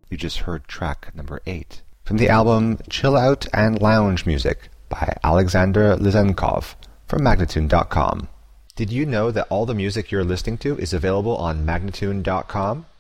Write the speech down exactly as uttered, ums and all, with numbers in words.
You just heard track number eight from the album Chill Out and Lounge Music by Alexander Lizenkov from Magnatune dot com. Did you know that all the music you're listening to is available on Magnatune dot com?